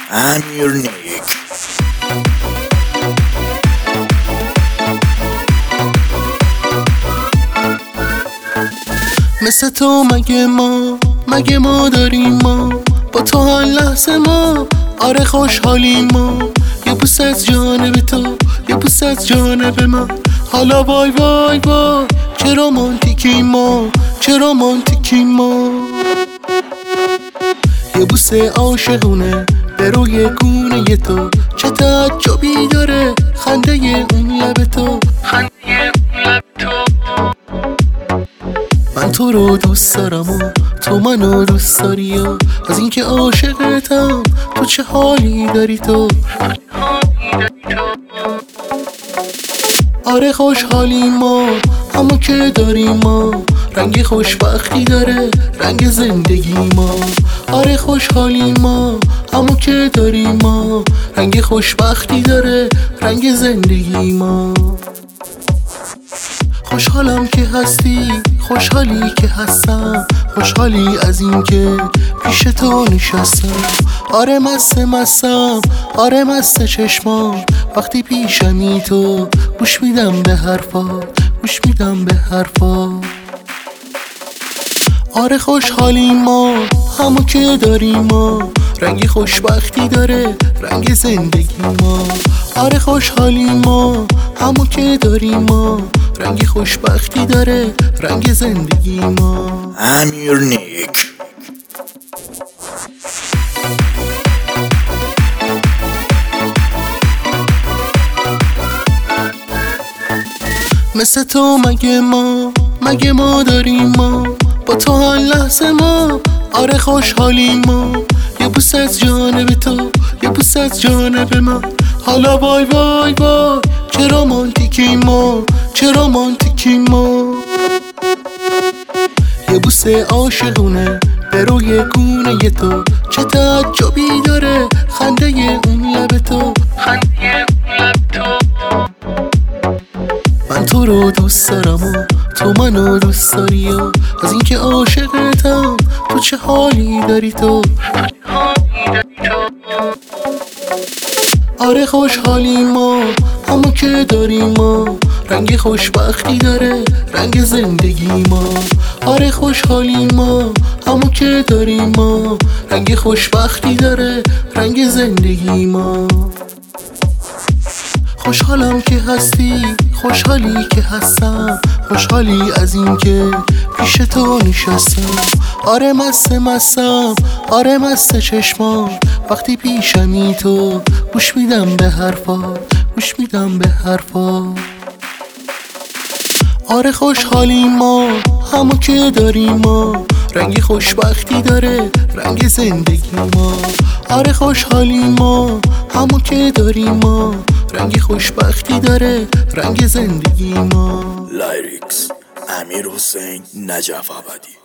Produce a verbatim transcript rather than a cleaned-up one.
امیرنیک. مثل تو مگه ما مگه ما داریم ما با تو هر لحظه ما آره خوشحالیم ما. یه بوس از جانب تو یه بوس از جانب من. حالا وای وای وای چه رومانتیکیم ما چه رومانتیکیم ما. یه بوس عاشقونه به روی گونه تو چه تعجبی داره خنده اون لب تو خنده اون لب تو. من تو رو دوست دارم و تو منو دوست داری و از اینکه عاشقتم تو چه حالی داری تو. آره خوشحالیم ما همو که داریم ما. رنگ خوشبختی داره رنگ زندگی ما. آره خوشحالیم ما همو که داریم ما. رنگ خوشبختی داره رنگ زندگی ما. خوشحالم که هستی خوشحالی که هستم. خوشحالی از این که پیش تو نشستم. آره مست مستم آره مست چشمان. وقتی پیشمی تو گوش میدم به حرفا گوش میدم به حرفا. آره خوشحالیم ما همو که داریم ما. رنگ خوشبختی داره رنگ زندگی ما. آره خوشحالیم ما همو که داریم ما. رنگ خوشبختی داره رنگ زندگی ما. امیرنیک. مثل تو مگه ما مگه ما داریم ما با تو هر لحظه ما آره خوشحالیم ما. یه بوس از جانب تو یه بوس از جانب من. حالا وای وای وای چه رومانتیکیم ما چه رومانتیکیم ما. یه بوس عاشقونه به روی گونه تو چه تعجبی داره خنده اون لب تو خنده اون لب تو. من تو رو دوست دارم و تو منو دوست داری و از اینکه عاشقتم تو چه حالی داری تو. آره خوشحالیم ما همو که داریم ما. رنگ خوشبختی داره رنگ زندگی ما. آره خوشحالیم ما همو که داریم ما. رنگ خوشبختی داره رنگ زندگی ما. خوشحالم که هستی خوشحالی که هستم. خوشحالی از این که پیش تو نشستم. آره مست مستم آره مست چشمان. وقتی پیشمی تو گوش میدم به حرفا گوش میدم به حرفا. آره خوشحالیم ما همو که داریم ما. رنگ خوشبختی داره رنگ زندگی ما. آره خوشحالیم ما همو که داریم ما. رنگ خوشبختی داره رنگ زندگی ما. لایریکس امیر حسین نجف آبادی.